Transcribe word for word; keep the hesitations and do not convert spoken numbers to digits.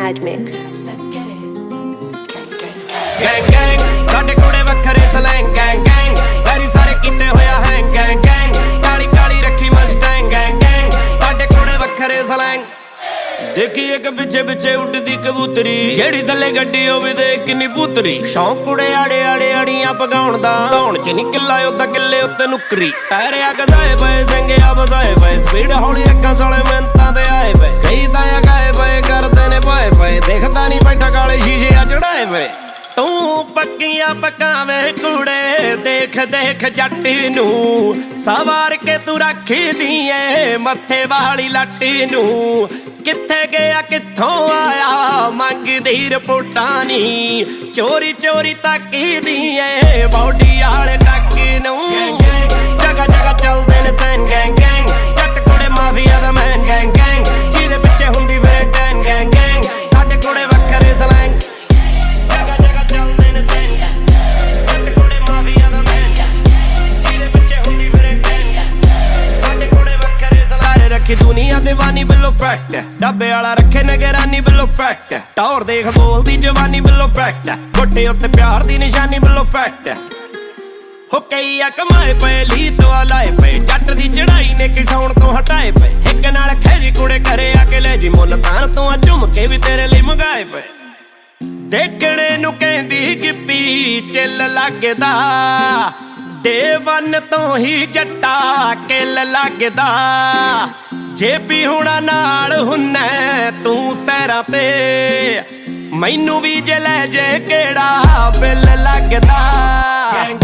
Mad Mix. Gang gang, ਸਾਡੇ ਕੋੜੇ ਵੱਖਰੇ slang gang gang, very ਸਾਰੇ ਕੀਤੇ ਹੋਇਆ ਹੈਂਗ gang gang, ਕਾਲੀ ਕਾਲੀ ਰੱਖੀ ਮਸਟੈਂਗ gang gang, ਸਾਡੇ ਕੋੜੇ ਵੱਖਰੇ ਸਲੈਂਗ। ਦੇਖੀ ਇੱਕ ਪਿੱਛੇ ਪਿੱਛੇ ਉੱਡਦੀ ਕਬੂਤਰੀ, ਜਿਹੜੀ ਥੱਲੇ ਗੱਡੀ ਹੋਵੇ ਦੇਖ ਕਿੰਨੀ ਪੂਤਰੀ। ਸ਼ੌਂਕ ਕੁੜੇ ਆੜੇ ਆੜੇ ਅੜੀਆਂ ਪਗਾਉਣ ਦਾ, ਧੌਣ ਚ ਨੀ ਕਿੱਲਾ ਉੱਦਾਂ ਕਿੱਲੇ ਉੱਤੇ ਨੁਕਰੀ। ਟਾਇਰਿਆ ਗਜ਼ਾਏ ਪਏ ਸਿੰਘਿਆ ਵਸਾਏ ਪਏ, ਸਪੀਡ ਹੌਲੀ ਅੱਖਾਂ ਸਾਲੇ ਮਿੰਤਾਂ ਤੇ ਆਏ ਪਏ। ਕਈ ਤਾਂ ਗਾਏ ਪਏ ਕਰਦੇ ਨੇ ਪਾਏ ਪਏ, ਦੇਖਦਾ ਨੀ ਬੈਠਾ ਕਾਲੇ ਸ਼ੀਸ਼ੇ ਆ ਚੜਾਏ ਪਏ। ਤੂੰ ਪੱਕੀਆਂ ਪਕਾਵੇਂ ਕੁੜੇ, ਦੇਖ ਦੇਖ ਜੱਟ ਨੂੰ ਸਵਾਰ ਕੇ ਤੂੰ ਰੱਖਦੀ ਏ ਮੱਥੇ ਵਾਲੀ ਲੱਟ ਨੂੰ। ਕਿੱਥੇ ਗਿਆ ਕਿੱਥੋਂ ਆਇਆ ਮੰਗਦੀ ਰਿਪੋਰਟਾਂ ਨੀ, ਚੋਰੀ ਚੋਰੀ ਤੱਕਦੀ ਏ ਬੌਡੀ ਵਾਲੇ ਟੱਕ ਨੂੰ। ਜਗਾ ਜਗਾ ਚੱਲਦੇ ਨੇ ਸੈਨ ਗੈਂਗ ਗੈਂਗ, ਜੱਟ ਕੁੜੇ ਮਾਫੀਆ ਦਾ ਮੈਨ ਗੈਂਗ ਗੈਂਗ, ਜਿਹਦੇ ਪਿੱਛੇ ਹੁੰਦੀ ਵੇ ਟੈਨ ਗੈਂਗ ਗੈਂਗ, ਸਾਡੇ ਕੁੜੇ ਵੱਖਰੇ ਸਲੈਂਗ। ਰੱਖੀ ਦੁਨੀਆ ਦੀਵਾਨੀ ਬਿੱਲੋ ਫੈਕਟ, ਡੱਬੇ ਵਾਲਾ ਰੱਖੇ ਨਗਰਾਨੀ ਬਿੱਲੋ ਫੈਕਟ। ਟੌਰ ਦੇਖ ਬੋਲਦੀ ਜਵਾਨੀ ਬਿੱਲੋ ਫੈਕਟ, ਗੋਡੇ ਉੱਤੇ ਪਿਆਰ ਦੀ ਨਿਸ਼ਾਨੀ ਬਿੱਲੋ ਫੈਕਟ। ਹੋ ਕਈ ਆ ਕਮਾਏ ਪਏ ਲੀ ਤੋਂ ਲਾਏ ਪਏ, ਜੱਟ ਦੀ ਚੜਾਈ ਨੇ ਕਿਸਾਉਣ ਤੋਂ ਹਟਾਏ ਪਏ। ਇੱਕ ਨਾਲ ਖੇਜੀ ਕੁੜੇ ਘਰੇ ਆ ਕੇ ਲੈ ਜੀ ਮੁੱਲ ਤਾਰ ਤੋਂ ਆ ਝੁੰਮ ਕੇ ਵੀ ਤੇਰੇ ਲਈ ਮੰਗਾਏ ਪਏ। ਦੇਖਣੇ ਨੂੰ ਕਹਿੰਦੀ ਗਿੱਪੀ ਚਿੱਲ ਲੱਗਦਾ, ਡੇ ਵਨ ਤੋਂ ਹੀ ਜੱਟਾ ਕਿੱਲ ਲੱਗਦਾ। ਜੇ ਵੀ ਹੁਣਾ ਨਾਲ ਹੁੰਨਾ ਤੂੰ ਸਹਿਰਾਂ ਤੇ, ਮੈਨੂੰ ਵੀ ਜੇ ਲੈ ਜੇ ਕਿਹੜਾ ਬਿੱਲ ਲੱਗਦਾ।